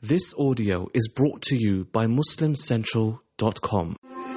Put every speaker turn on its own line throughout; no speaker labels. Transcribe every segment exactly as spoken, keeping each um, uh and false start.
This audio is brought to you by muslim central dot com.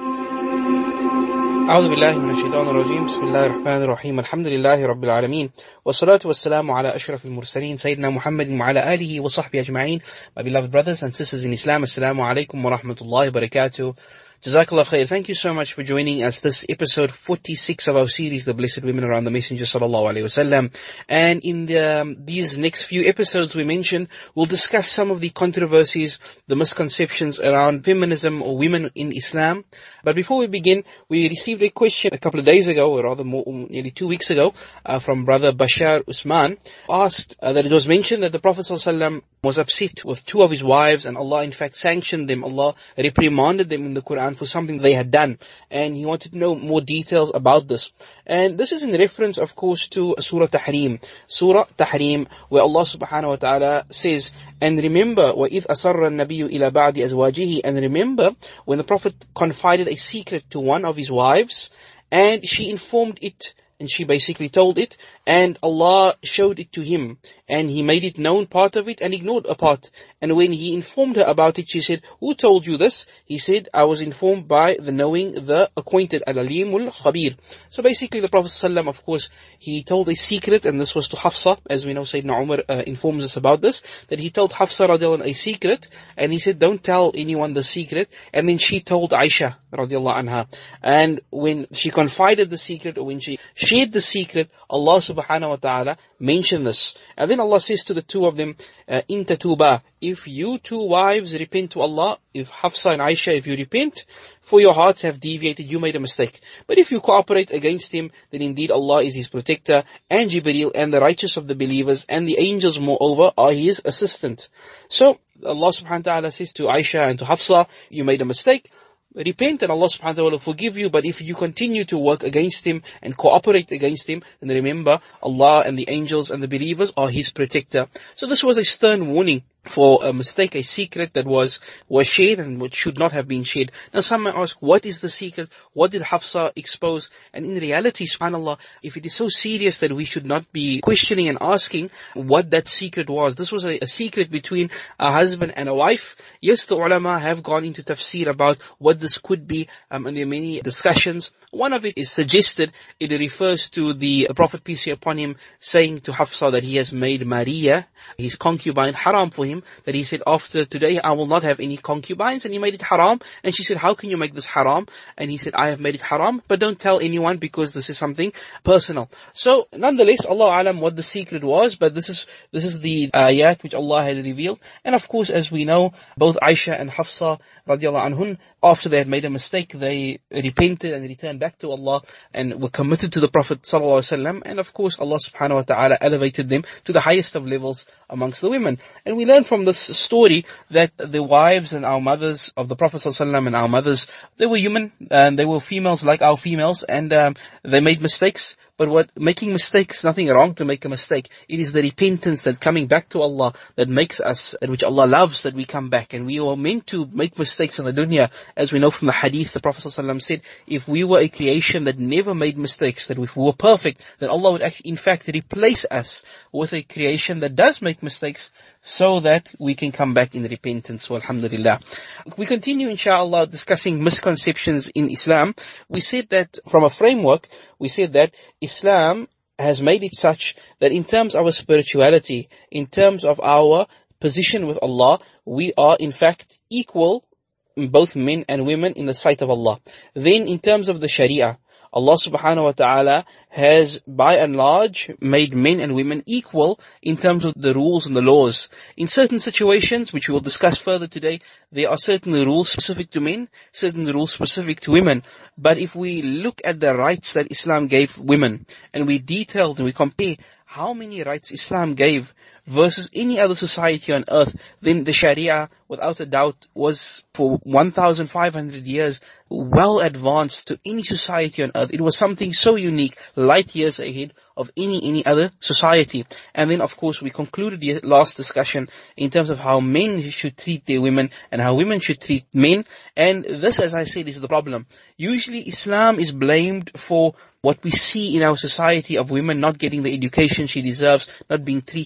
أعوذ بالله من الشيطان الرجيم بسم الله الرحمن الرحيم الحمد لله رب العالمين والصلاة والسلام على أشرف المرسلين سيدنا محمد وعلى آله وصحبه أجمعين. My beloved brothers and sisters in Islam, Assalamu alaikum wa rahmatullahi wa barakatuh. Jazakallah khair. Thank you so much for joining us. This episode forty-six of our series, The Blessed Women Around the Messenger Sallallahu Alaihi Wasallam. And in the, um, these next few episodes we mentioned, we'll discuss some of the controversies, the misconceptions around feminism or women in Islam. But before we begin, we received a question a couple of days ago, or rather more, nearly two weeks ago, uh, from Brother Bashar Usman, asked uh, that it was mentioned that the Prophet Sallallahu Alaihi Wasallam was upset with two of his wives, and Allah in fact sanctioned them. Allah reprimanded them in the Quran for something they had done, and he wanted to know more details about this. And this is in reference, of course, to Surah Tahrim. Surah Tahrim, where Allah subhanahu wa ta'ala says, and remember, وَإِذْ أَسَرَّ النَّبِيُّ إِلَى بَعْدِ أَزْوَاجِهِ, and remember when the Prophet confided a secret to one of his wives, and she informed it, and she basically told it, and Allah showed it to him, and he made it known part of it and ignored a part. And when he informed her about it, she said, who told you this? He said, I was informed by the knowing, the acquainted, Al-Alimul Khabir. So basically the Prophet ﷺ, of course, he told a secret, and this was to Hafsa, as we know Sayyidina Umar uh, informs us about this, that he told Hafsa radiallahu anha a secret, and he said, don't tell anyone the secret, and then she told Aisha radiallahu anha. And when she confided the secret, or when she shared the secret, Allah subhanahu wa ta'ala mentioned this. And then Allah says to the two of them, in tatuba, if you two wives repent to Allah, if Hafsa and Aisha, if you repent, for your hearts have deviated, you made a mistake. But if you cooperate against him, then indeed Allah is his protector, and Jibreel, and the righteous of the believers, and the angels moreover are his assistant. So Allah subhanahu wa ta'ala says to Aisha and to Hafsa, you made a mistake. Repent and Allah subhanahu wa ta'ala will forgive you, but if you continue to work against him and cooperate against him, then remember Allah and the angels and the believers are his protector. So this was a stern warning for a mistake, a secret that was, was shared and which should not have been shared. Now some may ask, what is the secret? What did Hafsa expose? And in reality, subhanAllah, if it is so serious that we should not be questioning and asking what that secret was. This was a, a secret between a husband and a wife. Yes, the ulama have gone into tafsir about what this could be, um, and there are many discussions. One of it is suggested, it refers to the Prophet, peace be upon him, saying to Hafsa that he has made Maria, his concubine, haram for him. That he said, after today I will not have any concubines, and he made it haram. And she said, how can you make this haram? And he said, I have made it haram, but don't tell anyone because this is something personal. So nonetheless, Allah alam what the secret was, but this is this is the ayat which Allah had revealed. And of course, as we know, both Aisha and Hafsa radiallahu anhun, after they had made a mistake, they repented and returned back to Allah and were committed to the Prophet sallallahu alaihi wasallam. And of course, Allah subhanahu wa ta'ala elevated them to the highest of levels amongst the women. And we learn from this story that the wives and our mothers of the Prophet sallallahu alaihi wasallam and our mothers, they were human, and they were females like our females, and um, they made mistakes. But what, making mistakes, nothing wrong to make a mistake. It is the repentance, that coming back to Allah, that makes us, and which Allah loves, that we come back. And we are meant to make mistakes in the dunya. As we know from the hadith, the Prophet ﷺ said, if we were a creation that never made mistakes, that if we were perfect, then Allah would actually, in fact, replace us with a creation that does make mistakes, so that we can come back in repentance. So alhamdulillah. We continue, inshallah, discussing misconceptions in Islam. We said that from a framework, we said that Islam has made it such that in terms of our spirituality, in terms of our position with Allah, we are in fact equal, both men and women, in the sight of Allah. Then in terms of the Sharia, Allah subhanahu wa ta'ala has by and large made men and women equal in terms of the rules and the laws. In certain situations, which we will discuss further today, there are certain rules specific to men, certain rules specific to women. But if we look at the rights that Islam gave women, and we detailed and we compare how many rights Islam gave versus any other society on earth, then the Sharia, without a doubt, was for one thousand five hundred years well advanced to any society on earth. It was something so unique, light years ahead of any any other society. And then, of course, we concluded the last discussion in terms of how men should treat their women and how women should treat men. And this, as I said, is the problem. Usually Islam is blamed for what we see in our society of women not getting the education she deserves, not being treated correctly.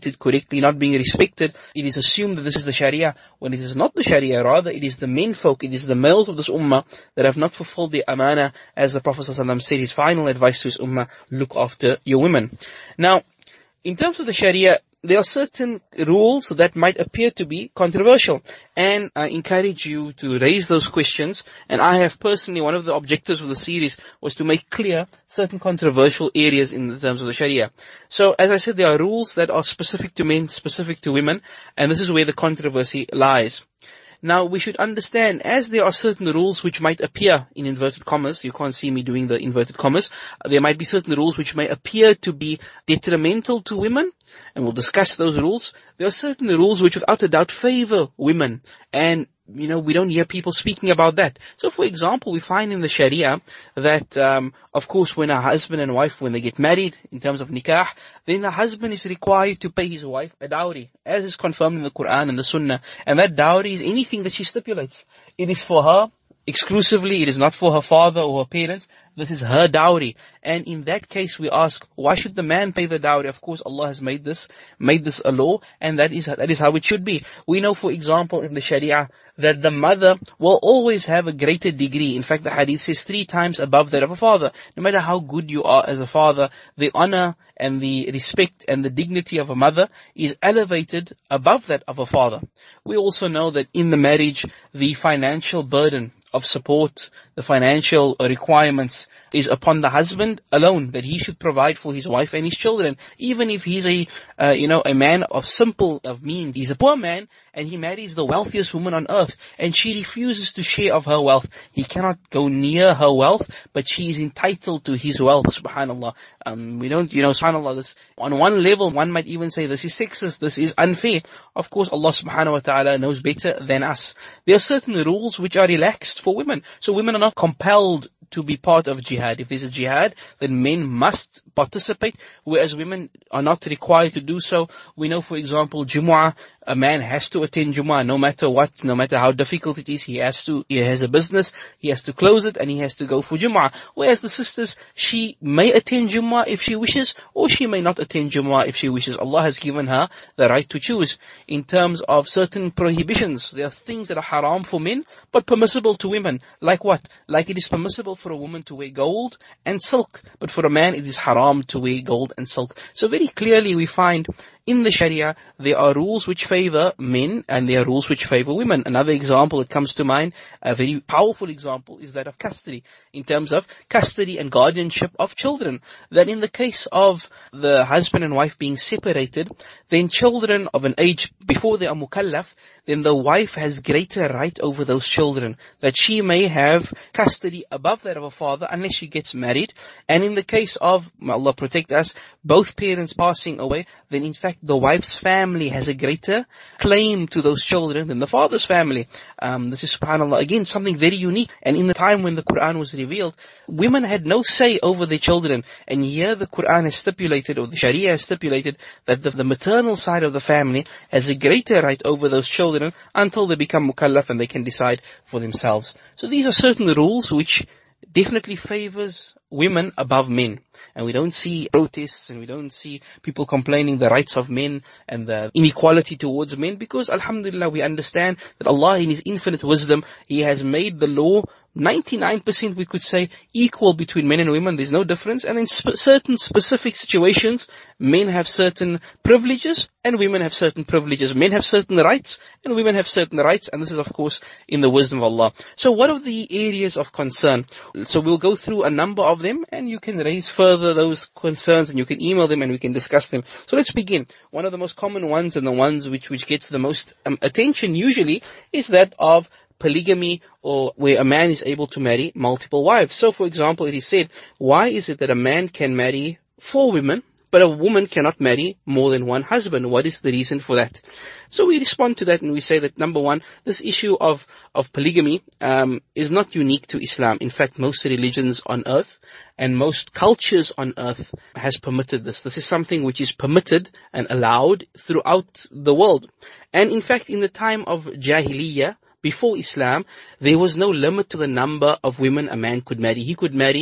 basically not being respected, it is assumed that this is the Sharia, when it is not the Sharia. Rather, it is the men folk, it is the males of this ummah that have not fulfilled their amana. As the Prophet ﷺ said, his final advice to his ummah, look after your women. Now, in terms of the Sharia, there are certain rules that might appear to be controversial, and I encourage you to raise those questions. And I have personally, one of the objectives of the series was to make clear certain controversial areas in the terms of the Sharia. So, as I said, there are rules that are specific to men, specific to women, and this is where the controversy lies. Now, we should understand, as there are certain rules which might appear in inverted commas, you can't see me doing the inverted commas, there might be certain rules which may appear to be detrimental to women, and we'll discuss those rules. There are certain rules which without a doubt favor women, and you know, we don't hear people speaking about that. So, for example, we find in the Sharia that, um, of course, when a husband and wife, when they get married, in terms of nikah, then the husband is required to pay his wife a dowry, as is confirmed in the Quran and the Sunnah. And that dowry is anything that she stipulates. It is for her exclusively, it is not for her father or her parents. This is her dowry. And in that case, we ask, why should the man pay the dowry? Of course, Allah has made this, made this a law, and that is, that is how it should be. We know, for example, in the Sharia, that the mother will always have a greater degree. In fact, the hadith says three times above that of a father. No matter how good you are as a father, the honor and the respect and the dignity of a mother is elevated above that of a father. We also know that in the marriage, the financial burden of support, the financial requirements is upon the husband alone, that he should provide for his wife and his children. Even if he's a, uh, you know, a man of simple of means, he's a poor man and he marries the wealthiest woman on earth and she refuses to share of her wealth. He cannot go near her wealth, but she is entitled to his wealth, subhanallah. Um, we don't, you know, subhanallah, this, on one level, one might even say this is sexist, this is unfair. Of course, Allah subhanahu wa ta'ala knows better than us. There are certain rules which are relaxed for women. So women are not compelled to be part of jihad. If there's a jihad, then men must participate, whereas women are not required to do so. We know, for example, Jumu'ah, a man has to attend Jumu'ah no matter what, no matter how difficult it is. He has to, he has a business, he has to close it, and he has to go for Jumu'ah. Whereas the sisters, she may attend Jumu'ah if she wishes, or she may not attend Jumu'ah if she wishes. Allah has given her the right to choose. In terms of certain prohibitions, there are things that are haram for men, but permissible to women. Like what? Like it is permissible for a woman to wear gold and silk, but for a man it is haram to wear gold and silk. So very clearly we find in the Sharia, there are rules which favor men and there are rules which favor women. Another example that comes to mind, a very powerful example, is that of custody. In terms of custody and guardianship of children. That in the case of the husband and wife being separated, then children of an age before they are mukallaf, then the wife has greater right over those children. That she may have custody above that of a father unless she gets married. And in the case of, may Allah protect us, both parents passing away, then in fact the wife's family has a greater claim to those children than the father's family. Um, this is, subhanAllah, again something very unique. And in the time when the Quran was revealed, women had no say over their children. And here the Quran has stipulated, or the Sharia has stipulated, that the, the maternal side of the family has a greater right over those children until they become mukallaf and they can decide for themselves. So these are certain rules which definitely favors women above men. And we don't see protests and we don't see people complaining the rights of men and the inequality towards men, because alhamdulillah we understand that Allah in His infinite wisdom, He has made the law ninety-nine percent we could say equal between men and women. There's no difference. And in sp- certain specific situations, men have certain privileges and women have certain privileges. Men have certain rights and women have certain rights. And this is of course in the wisdom of Allah. So what are the areas of concern? So we'll go through a number of them and you can raise further those concerns and you can email them and we can discuss them. So let's begin. One of the most common ones and the ones which, which gets the most um, attention usually is that of polygamy, or where a man is able to marry multiple wives. So for example, it is said, why is it that a man can marry four women, but a woman cannot marry more than one husband? What is the reason for that? So we respond to that and we say that, number one, this issue of, of polygamy um, is not unique to Islam. In fact, most religions on earth and most cultures on earth has permitted this. This is something which is permitted and allowed throughout the world. And in fact, in the time of Jahiliyyah, before Islam, there was no limit to the number of women a man could marry. He could marry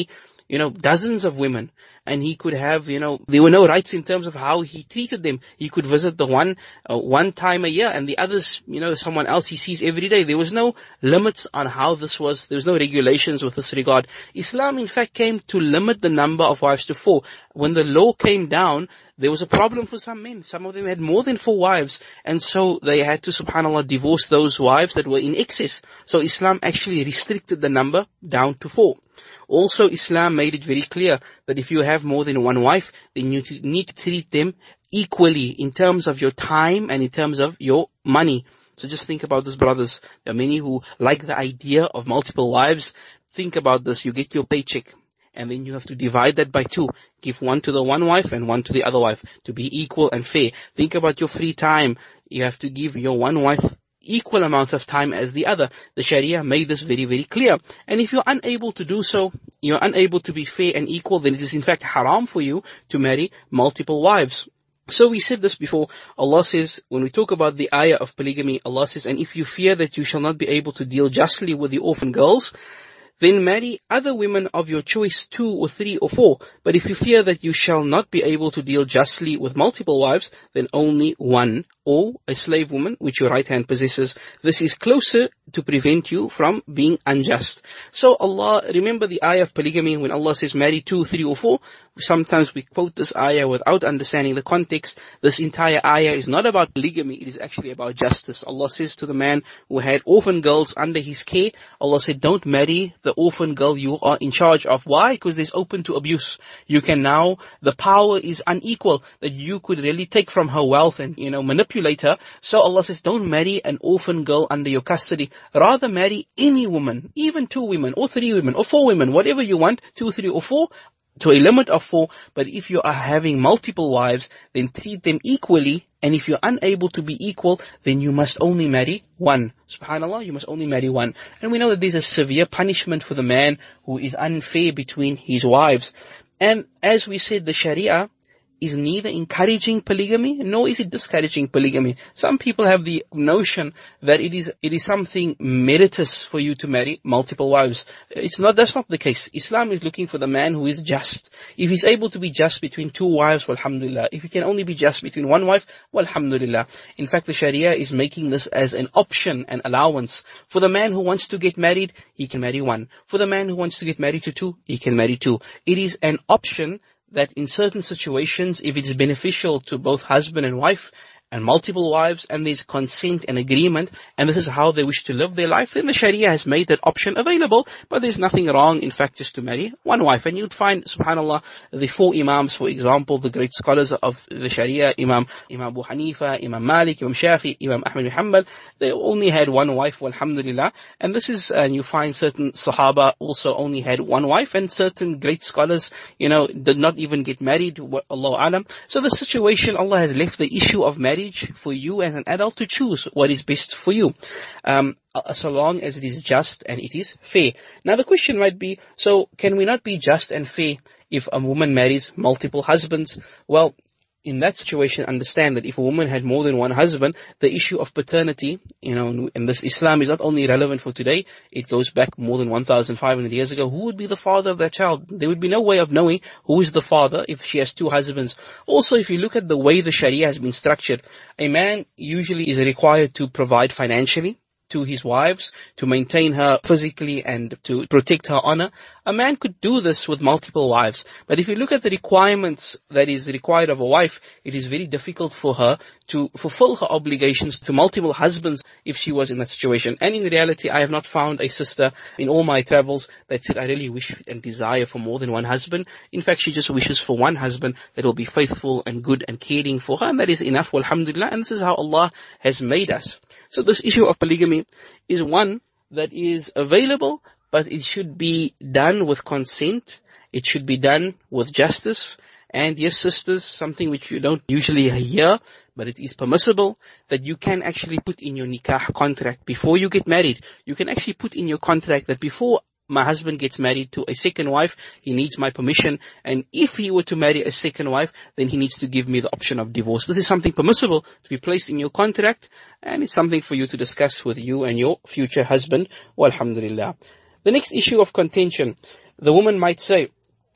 you know, dozens of women. And he could have, you know, there were no rights in terms of how he treated them. He could visit the one, uh, one time a year, and the others, you know, someone else he sees every day. There was no limits on how this was. There was no regulations with this regard. Islam, in fact, came to limit the number of wives to four. When the law came down, there was a problem for some men. Some of them had more than four wives, and so they had to, subhanAllah, divorce those wives that were in excess. So Islam actually restricted the number down to four. Also, Islam made it very clear that if you have more than one wife, then you need to treat them equally in terms of your time and in terms of your money. So just think about this, brothers. There are many who like the idea of multiple wives. Think about this. You get your paycheck, and then you have to divide that by two. Give one to the one wife and one to the other wife to be equal and fair. Think about your free time. You have to give your one wife equal amount of time as the other. The Sharia made this very, very clear. And if you're unable to do so, you're unable to be fair and equal, then it is in fact haram for you to marry multiple wives. So we said this before. Allah says, when we talk about the ayah of polygamy, Allah says, and if you fear that you shall not be able to deal justly with the orphan girls, then marry other women of your choice, two or three or four. But if you fear that you shall not be able to deal justly with multiple wives, then only one, or a slave woman which your right hand possesses. This is closer to prevent you from being unjust. So Allah, remember the ayah of polygamy when Allah says marry two, three or four. Sometimes we quote this ayah without understanding the context. This entire ayah is not about polygamy, it is actually about justice. Allah says to the man who had orphan girls under his care, Allah said, don't marry the orphan girl you are in charge of. Why? Because there's open to abuse. You can now, the power is unequal, that you could really take from her wealth and, you know, manipulate her. So Allah says, don't marry an orphan girl under your custody. Rather marry any woman, even two women, or three women, or four women, whatever you want, two, three, or four, to a limit of four. But if you are having multiple wives, then treat them equally. And if you're unable to be equal, then you must only marry one. SubhanAllah, you must only marry one. And we know that there's a severe punishment for the man who is unfair between his wives. And as we said, the Sharia is neither encouraging polygamy, nor is it discouraging polygamy. Some people have the notion that it is it is something meritorious for you to marry multiple wives. It's not, that's not the case. Islam is looking for the man who is just. If he's able to be just between two wives, well, alhamdulillah. If he can only be just between one wife, well, alhamdulillah. In fact, the Sharia is making this as an option, an allowance. For the man who wants to get married, he can marry one. For the man who wants to get married to two, he can marry two. It is an option that in certain situations, if it is beneficial to both husband and wife and multiple wives, and there's consent and agreement, and this is how they wish to live their life, then the Sharia has made that option available. But there's nothing wrong, in fact, just to marry one wife. And you'd find, subhanAllah, the four Imams, for example, the great scholars of the Sharia, Imam, Imam Abu Hanifa, Imam Malik, Imam Shafi, Imam Ahmad bin Hanbal, they only had one wife, alhamdulillah. And this is, and you find certain Sahaba also only had one wife, and certain great scholars, you know, did not even get married, Allahu Alam. So the situation, Allah has left the issue of marriage for you as an adult to choose what is best for you, um, so long as it is just and it is fair. Now the question might be, so can we not be just and fair if a woman marries multiple husbands? Well, in that situation, understand that if a woman had more than one husband, the issue of paternity, you know, and this Islam is not only relevant for today, it goes back more than one thousand five hundred years ago. Who would be the father of that child? There would be no way of knowing who is the father if she has two husbands. Also, if you look at the way the Sharia has been structured, a man usually is required to provide financially to his wives, to maintain her physically and to protect her honor. A man could do this with multiple wives. But if you look at the requirements that is required of a wife, it is very difficult for her to fulfill her obligations to multiple husbands if she was in that situation. And in reality, I have not found a sister in all my travels that said, I really wish and desire for more than one husband. In fact, she just wishes for one husband that will be faithful and good and caring for her. And that is enough, alhamdulillah. And this is how Allah has made us. So this issue of polygamy is one that is available, but it should be done with consent. It should be done with justice. And yes, sisters, something which you don't usually hear, but it is permissible, that you can actually put in your nikah contract before you get married. You can actually put in your contract that before my husband gets married to a second wife, he needs my permission. And if he were to marry a second wife, then he needs to give me the option of divorce. This is something permissible to be placed in your contract, and it's something for you to discuss with you and your future husband. Walhamdulillah. The next issue of contention, the woman might say,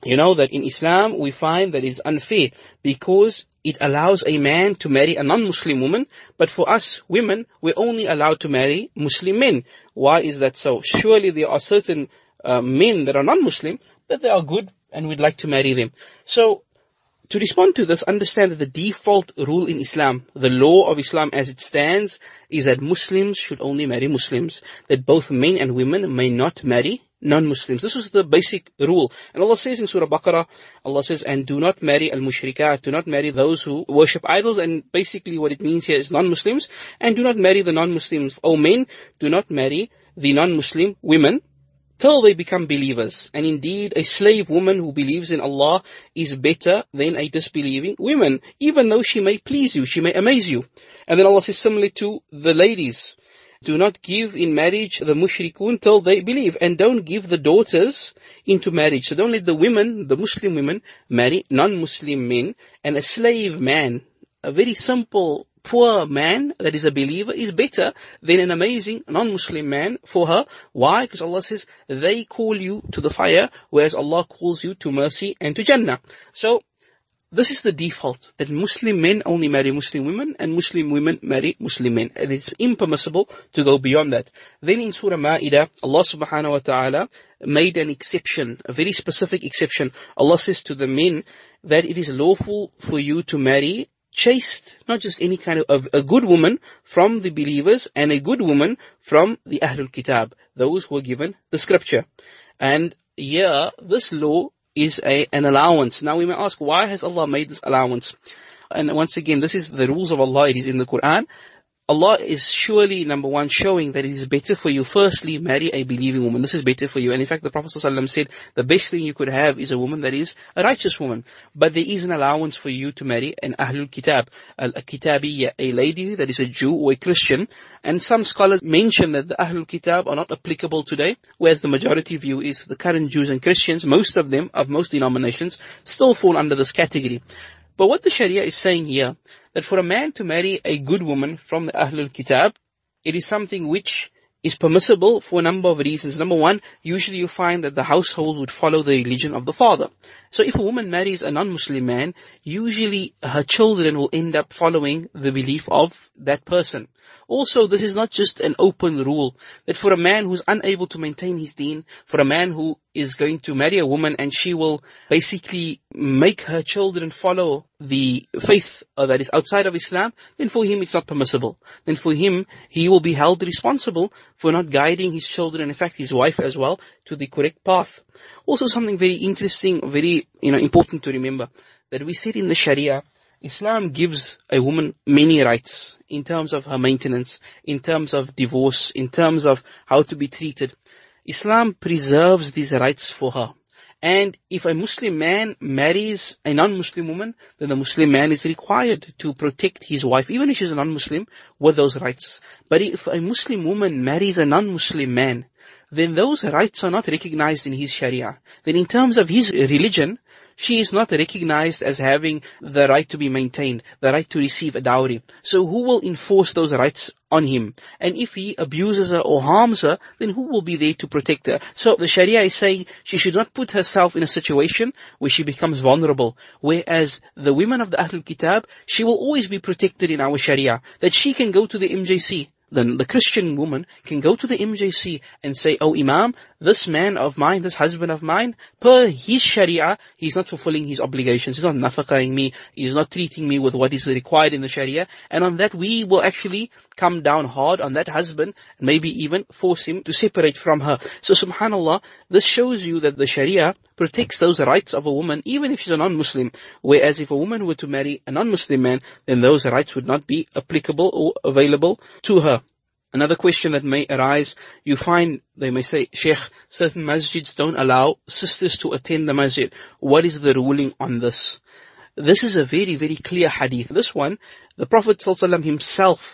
You know that in Islam we find that it's unfair because it allows a man to marry a non-Muslim woman, but for us women, we're only allowed to marry Muslim men. Why is that so? Surely there are certain uh, men that are non-Muslim, that they are good and we'd like to marry them. So, to respond to this, understand that the default rule in Islam, the law of Islam as it stands, is that Muslims should only marry Muslims. That both men and women may not marry non-Muslims. This is the basic rule. And Allah says in Surah Baqarah, Allah says, and do not marry al-mushrikat, do not marry those who worship idols. And basically what it means here is non-Muslims. And do not marry the non-Muslims. O men, do not marry the non-Muslim women till they become believers. And indeed, a slave woman who believes in Allah is better than a disbelieving woman, even though she may please you, she may amaze you. And then Allah says similarly to the ladies, do not give in marriage the mushrikun till they believe, and don't give the daughters into marriage. So don't let the women, the Muslim women, marry non-Muslim men. And a slave man, a very simple, poor man that is a believer, is better than an amazing non-Muslim man for her. Why? Because Allah says, they call you to the fire, whereas Allah calls you to mercy and to Jannah. So, this is the default, that Muslim men only marry Muslim women and Muslim women marry Muslim men. And it's impermissible to go beyond that. Then in Surah Ma'idah, Allah subhanahu wa ta'ala made an exception, a very specific exception. Allah says to the men that it is lawful for you to marry chaste, not just any kind of, a good woman from the believers and a good woman from the Ahlul Kitab, those who were given the scripture. And yeah, this law is a, an allowance. Now we may ask, why has Allah made this allowance? And once again, this is the rules of Allah. It is in the Quran. Allah is surely, number one, showing that it is better for you, firstly, marry a believing woman. This is better for you. And in fact, the Prophet ﷺ said, the best thing you could have is a woman that is a righteous woman. But there is an allowance for you to marry an Ahlul Kitab, a Kitabiyya, a lady that is a Jew or a Christian. And some scholars mention that the Ahlul Kitab are not applicable today, whereas the majority view is the current Jews and Christians, most of them, of most denominations, still fall under this category. But what the Sharia is saying here, that for a man to marry a good woman from the Ahlul Kitab, it is something which is permissible for a number of reasons. Number one, usually you find that the household would follow the religion of the father. So if a woman marries a non-Muslim man, usually her children will end up following the belief of that person. Also, this is not just an open rule, that for a man who's unable to maintain his deen, for a man who is going to marry a woman and she will basically make her children follow the faith uh, that is outside of Islam, then for him it's not permissible. Then for him, he will be held responsible for not guiding his children, in fact his wife as well, to the correct path. Also something very interesting, very you know important to remember, that we said in the Sharia, Islam gives a woman many rights in terms of her maintenance, in terms of divorce, in terms of how to be treated. Islam preserves these rights for her. And if a Muslim man marries a non-Muslim woman, then the Muslim man is required to protect his wife, even if she's a non-Muslim, with those rights. But if a Muslim woman marries a non-Muslim man, then those rights are not recognized in his Sharia. Then in terms of his religion, she is not recognized as having the right to be maintained, the right to receive a dowry. So who will enforce those rights on him? And if he abuses her or harms her, then who will be there to protect her? So the Sharia is saying she should not put herself in a situation where she becomes vulnerable. Whereas the women of the Ahlul Kitab, she will always be protected in our Sharia, that she can go to the M J C. Then the Christian woman can go to the M J C and say, oh Imam, this man of mine, this husband of mine, per his Sharia, he's not fulfilling his obligations, he's not nafaqaing me, he's not treating me with what is required in the Sharia, and on that we will actually come down hard on that husband, and maybe even force him to separate from her. So subhanallah, this shows you that the Sharia protects those rights of a woman, even if she's a non-Muslim, whereas if a woman were to marry a non-Muslim man, then those rights would not be applicable or available to her. Another question that may arise, you find, they may say, Sheikh, certain masjids don't allow sisters to attend the masjid. What is the ruling on this? This is a very, very clear hadith. This one, the Prophet ﷺ himself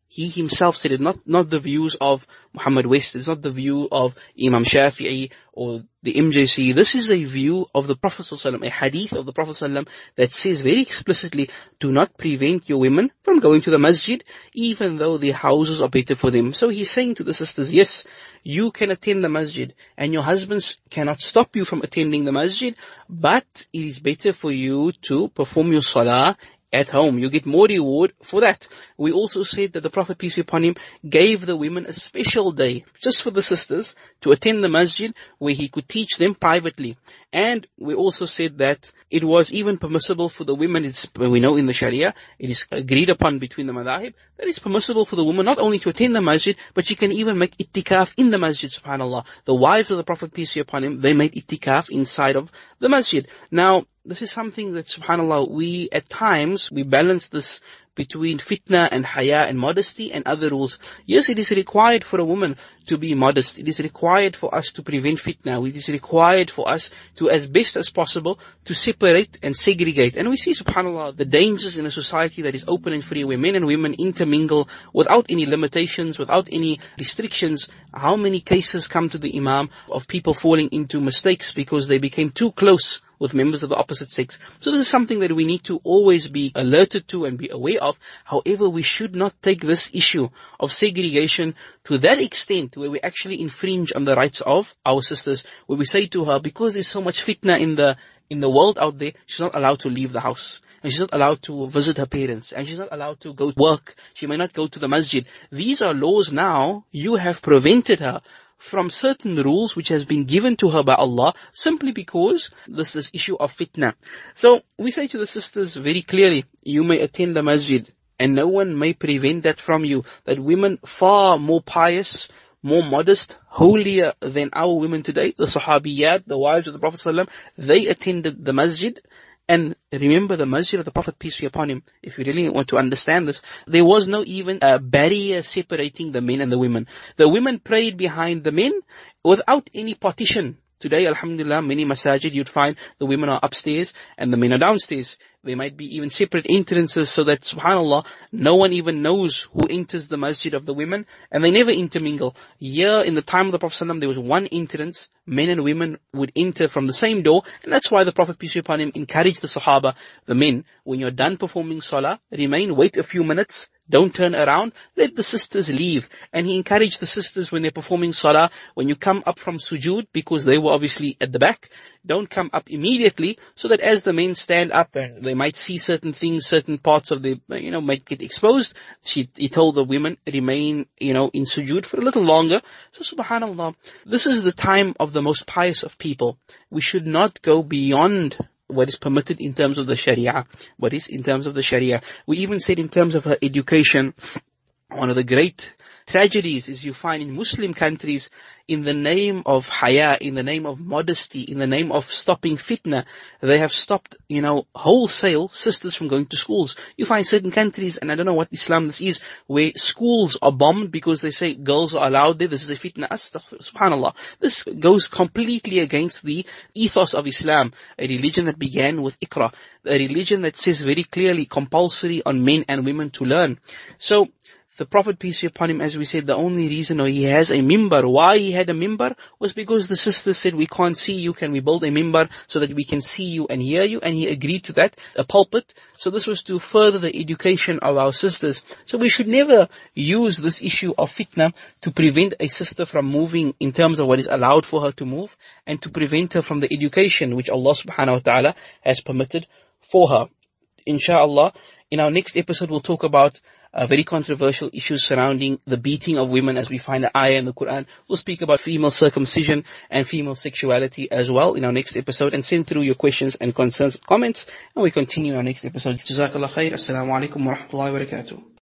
He himself said it, not, not the views of Muhammad West. It's not the view of Imam Shafi'i or the M J C. This is a view of the Prophet ﷺ, a hadith of the Prophet ﷺ that says very explicitly, do not prevent your women from going to the masjid, even though their houses are better for them. So he's saying to the sisters, yes, you can attend the masjid, and your husbands cannot stop you from attending the masjid, but it is better for you to perform your salah at home. You get more reward for that. We also said that the Prophet, peace be upon him, gave the women a special day just for the sisters to attend the masjid where he could teach them privately. And we also said that it was even permissible for the women, it's, we know in the Sharia, it is agreed upon between the madhahib, that it's permissible for the woman not only to attend the masjid, but she can even make ittikaf in the masjid, subhanAllah. The wives of the Prophet, peace be upon him, they made ittikaf inside of the masjid. Now, this is something that, subhanAllah, we at times, we balance this between fitna and haya and modesty and other rules. Yes, it is required for a woman to be modest. It is required for us to prevent fitna. It is required for us to, as best as possible, to separate and segregate. And we see, subhanAllah, the dangers in a society that is open and free, where men and women intermingle without any limitations, without any restrictions. How many cases come to the Imam of people falling into mistakes because they became too close with members of the opposite sex? So this is something that we need to always be alerted to and be aware of. However, we should not take this issue of segregation to that extent where we actually infringe on the rights of our sisters, where we say to her, because there's so much fitna in the in the world out there, she's not allowed to leave the house. And she's not allowed to visit her parents. And she's not allowed to go to work. She may not go to the masjid. These are laws now. You have prevented her from certain rules which has been given to her by Allah, simply because this is issue of fitna. So we say to the sisters very clearly, you may attend the masjid, and no one may prevent that from you. That women far more pious, more modest, holier than our women today, the Sahabiyat, the wives of the Prophet ﷺ, they attended the masjid. And remember, the masjid of the Prophet, peace be upon him, if you really want to understand this, there was no even a barrier separating the men and the women. The women prayed behind the men without any partition. Today, alhamdulillah, many masajid, you'd find the women are upstairs and the men are downstairs. There might be even separate entrances so that, subhanAllah, no one even knows who enters the masjid of the women, and they never intermingle. Here, in the time of the Prophet ﷺ, there was one entrance. Men and women would enter from the same door, and that's why the Prophet, peace be upon him, encouraged the Sahaba, the men, when you're done performing salah, remain, wait a few minutes, don't turn around, let the sisters leave. And he encouraged the sisters when they're performing salah, when you come up from sujood, because they were obviously at the back, don't come up immediately, so that as the men stand up and they might see certain things, certain parts of the, you know, might get exposed. She, he told the women, remain, you know, in sujood for a little longer. So subhanAllah, this is the time of the most pious of people. We should not go beyond what is permitted in terms of the Sharia. What is in terms of the Sharia. We even said in terms of her education, one of the great tragedies is you find in Muslim countries, in the name of haya, in the name of modesty, in the name of stopping fitna, they have stopped, you know, wholesale sisters from going to schools. You find certain countries, and I don't know what Islam this is, where schools are bombed because they say girls are allowed there, this is a fitna. Subhanallah. This goes completely against the ethos of Islam, a religion that began with Iqra, a religion that says very clearly compulsory on men and women to learn. So, the Prophet, peace be upon him, as we said, the only reason why he has a mimbar, why he had a mimbar, was because the sisters said, we can't see you, can we build a mimbar so that we can see you and hear you? And he agreed to that, a pulpit. So this was to further the education of our sisters. So we should never use this issue of fitna to prevent a sister from moving in terms of what is allowed for her to move, and to prevent her from the education which Allah subhanahu wa ta'ala has permitted for her. Insha'Allah, in our next episode we'll talk about Uh, very controversial issues surrounding the beating of women, as we find the ayah in the Quran. We'll speak about female circumcision and female sexuality as well in our next episode, and send through your questions and concerns, comments, and we continue our next episode. Jazakallah khair. Assalamu alaikum wa rahmatullahi wa barakatuh.